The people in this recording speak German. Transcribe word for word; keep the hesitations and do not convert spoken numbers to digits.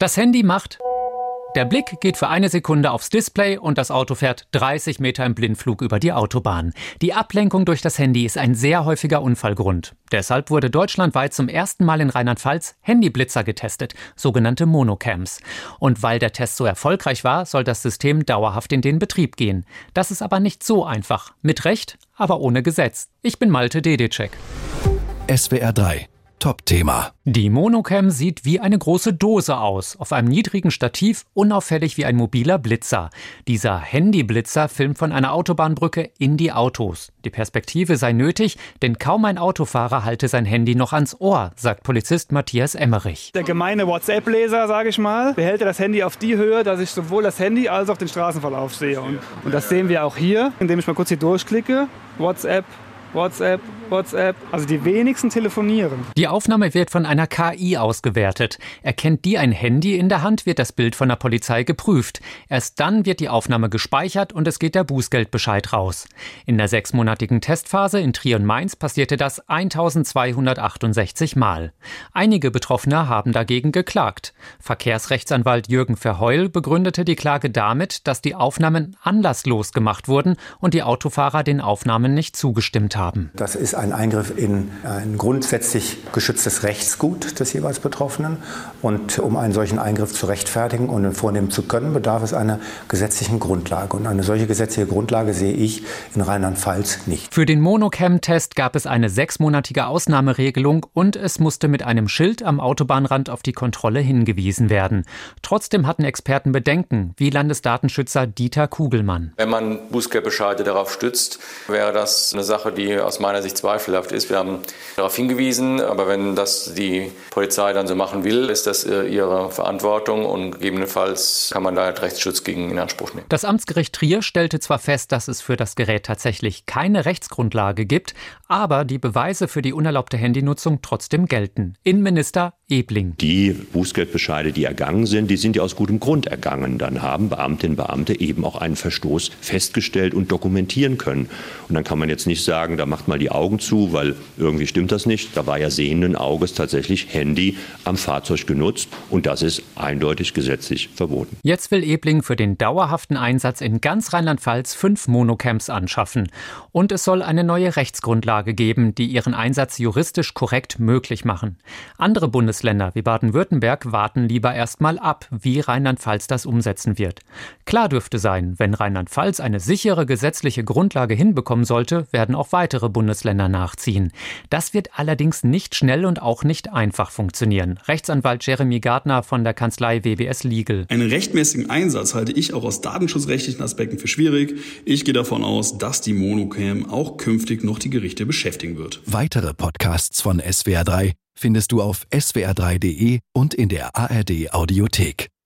Das Handy macht... Der Blick geht für eine Sekunde aufs Display und das Auto fährt dreißig Meter im Blindflug über die Autobahn. Die Ablenkung durch das Handy ist ein sehr häufiger Unfallgrund. Deshalb wurde deutschlandweit zum ersten Mal in Rheinland-Pfalz Handyblitzer getestet, sogenannte Monocams. Und weil der Test so erfolgreich war, soll das System dauerhaft in den Betrieb gehen. Das ist aber nicht so einfach. Mit Recht, aber ohne Gesetz. Ich bin Malte Dedecek. S W R drei. Top-Thema. Die Monocam sieht wie eine große Dose aus, auf einem niedrigen Stativ, unauffällig wie ein mobiler Blitzer. Dieser Handyblitzer filmt von einer Autobahnbrücke in die Autos. Die Perspektive sei nötig, denn kaum ein Autofahrer halte sein Handy noch ans Ohr, sagt Polizist Matthias Emmerich. Der gemeine WhatsApp-Leser, sage ich mal, behält das Handy auf die Höhe, dass ich sowohl das Handy als auch den Straßenverlauf sehe. Und, und das sehen wir auch hier, indem ich mal kurz hier durchklicke. WhatsApp, WhatsApp, WhatsApp. Also die wenigsten telefonieren. Die Aufnahme wird von einer K I ausgewertet. Erkennt die ein Handy in der Hand, wird das Bild von der Polizei geprüft. Erst dann wird die Aufnahme gespeichert und es geht der Bußgeldbescheid raus. In der sechsmonatigen Testphase in Trier und Mainz passierte das eintausendzweihundertachtundsechzig Mal. Einige Betroffene haben dagegen geklagt. Verkehrsrechtsanwalt Jürgen Verheul begründete die Klage damit, dass die Aufnahmen anlasslos gemacht wurden und die Autofahrer den Aufnahmen nicht zugestimmt haben. Das ist ein Eingriff in ein grundsätzlich geschütztes Rechtsgut des jeweils Betroffenen. Und um einen solchen Eingriff zu rechtfertigen und ihn vornehmen zu können, bedarf es einer gesetzlichen Grundlage. Und eine solche gesetzliche Grundlage sehe ich in Rheinland-Pfalz nicht. Für den Monocam-Test gab es eine sechsmonatige Ausnahmeregelung und es musste mit einem Schild am Autobahnrand auf die Kontrolle hingewiesen werden. Trotzdem hatten Experten Bedenken, wie Landesdatenschützer Dieter Kugelmann. Wenn man Bußgeldbescheide darauf stützt, wäre das eine Sache, die aus meiner Sicht zweifelhaft ist. Wir haben darauf hingewiesen, aber wenn das die Polizei dann so machen will, ist das ihre Verantwortung und gegebenenfalls kann man da Rechtsschutz gegen in Anspruch nehmen. Das Amtsgericht Trier stellte zwar fest, dass es für das Gerät tatsächlich keine Rechtsgrundlage gibt, aber die Beweise für die unerlaubte Handynutzung trotzdem gelten. Innenminister Ebling. Die Bußgeldbescheide, die ergangen sind, die sind ja aus gutem Grund ergangen. Dann haben Beamtinnen und Beamte eben auch einen Verstoß festgestellt und dokumentieren können. Und dann kann man jetzt nicht sagen, da macht mal die Augen zu, weil irgendwie stimmt das nicht. Da war ja sehenden Auges tatsächlich Handy am Fahrzeug genutzt und das ist eindeutig gesetzlich verboten. Jetzt will Ebling für den dauerhaften Einsatz in ganz Rheinland-Pfalz fünf Monocams anschaffen. Und es soll eine neue Rechtsgrundlage geben, die ihren Einsatz juristisch korrekt möglich machen. Andere Bundesländer wie Baden-Württemberg warten lieber erst mal ab, wie Rheinland-Pfalz das umsetzen wird. Klar dürfte sein, wenn Rheinland-Pfalz eine sichere gesetzliche Grundlage hinbekommen sollte, werden auch weitere Bundesländer nachziehen. Das wird allerdings nicht schnell und auch nicht einfach funktionieren. Rechtsanwalt Jeremy Gardner von der Kanzlei W B S Legal. Einen rechtmäßigen Einsatz halte ich auch aus datenschutzrechtlichen Aspekten für schwierig. Ich gehe davon aus, dass die Monocam auch künftig noch die Gerichte beschäftigen wird. Weitere Podcasts von S W R drei findest du auf s w r drei punkt d e und in der A R D Audiothek.